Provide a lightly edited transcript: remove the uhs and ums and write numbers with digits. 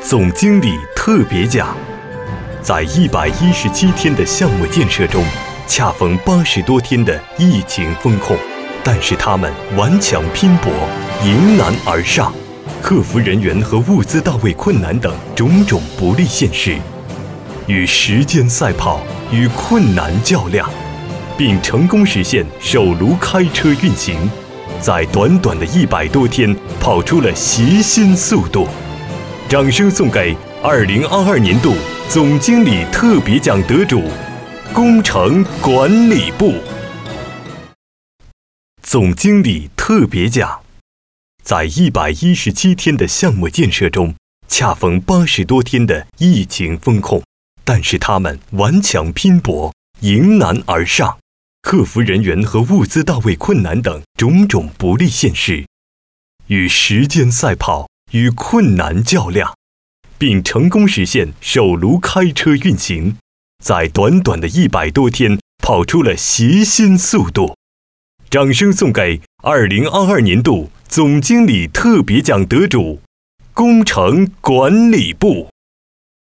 总经理特别奖。在117天的项目建设中，恰逢80多天的疫情风控，但是他们顽强拼搏，迎难而上，克服人员和物资到位困难等种种不利现实，与时间赛跑，与困难较量，并成功实现首炉开车运行，在短短的100多天跑出了习新速度。掌声送给2022年度总经理特别奖得主，工程管理部。总经理特别奖。在117天的项目建设中，恰逢80多天的疫情风控，但是他们顽强拼搏，迎难而上，克服人员和物资到位困难等种种不利现实，与时间赛跑，与困难较量，并成功实现首炉开车运行，在短短的100多天跑出了习新速度。掌声送给2022年度总经理特别奖得主，工程管理部。